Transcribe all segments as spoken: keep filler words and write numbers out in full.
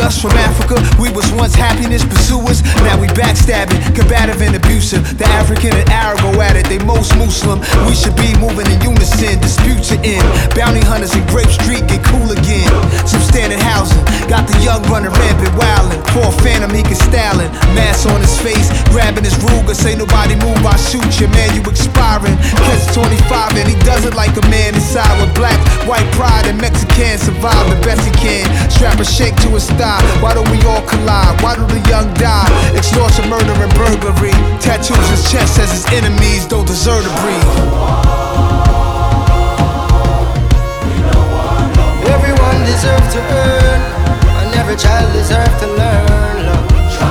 us from Africa. We was once happiness pursuers, now we backstabbing, combative and abusive. The African and Arab go at it, they most Muslim. We should be moving in unison, disputes are in. Bounty hunters in Grape Street get cool again. Substandard housing, got the young running rampant wildin'. For a phantom he can stylin', mask on his face, grabbing his Ruger. Say nobody move, I shoot you, man, you expiring. Catch twenty-five and he does it like a man inside. With black, white pride and Mexican survive the best he can. Strap a shake to his thigh, why don't we all collide? Why do the young die? Extortion, murder and burglary. Tattoos his chest says his enemies don't deserve to breathe. Everyone deserves to earn, and every child deserves to learn. Love.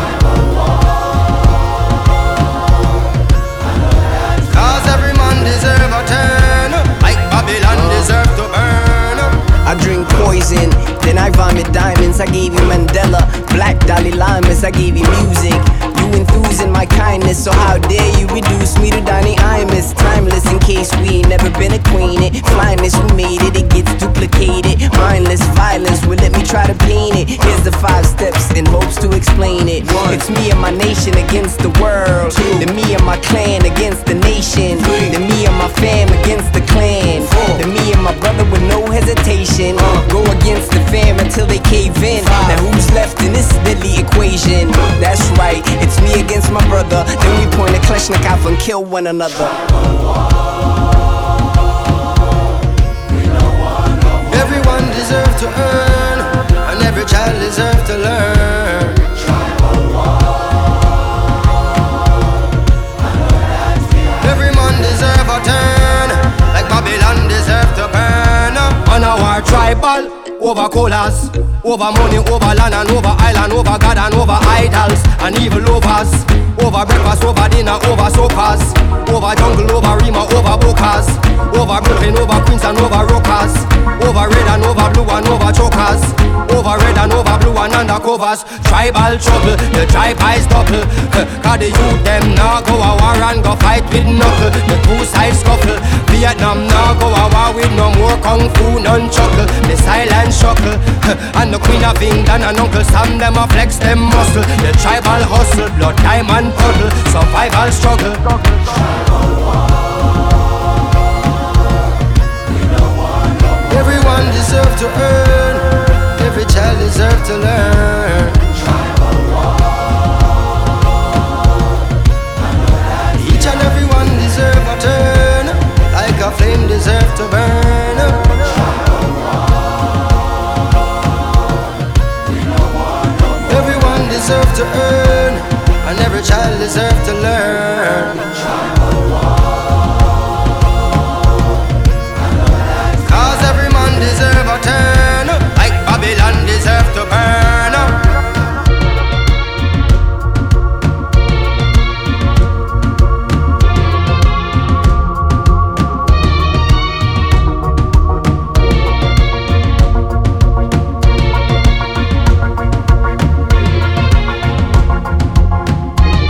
Cause every man deserves a turn, like Babylon deserves to burn. I drink poison, then I vomit diamonds. I gave you Mandela, black Dalai Lamas. I gave you music, you enthusing my kindness. So how dare you reduce me to Donnie Imus? Timeless in case we ain't never been acquainted. Flyness, we made it, it gets duplicated. Mindless violence, will let me try to paint it. Here's the five steps in hopes to explain it. One. It's me and my nation against the world. Two. The me and my clan against the nation. Three. The me and my fam against the clan. Four. The me and my brother with no hesitation. Uh. Go against the fam until they cave in. Five. Now who's left in this deadly equation? That's right, it's me against my brother. Then we point a Kalashnikov and kill one another. Everyone deserves to earn, and every child deserves to learn. Every man deserves a turn, like Babylon deserves to burn. On our tribal, over colas, over money, over land and over island, over God and over idols and evil lovers. Over breakfast, over dinner, over sofas. Over jungle, over Rima, over Bokas. Over Brooklyn, over Queens and over Rockers. Over red and over blue and over chokers. Over red and over blue and undercovers. Tribal trouble, the tribe eyes double. Cause the youth them now go a war and go fight with knuckle. The two sides scuffle. Vietnam now go a war with no more kung fu, none chuckle. The silent shuckle. And the Queen of England and Uncle Sam them a flex them muscle. The tribal hustle, blood, time and puddle. Survival struggle.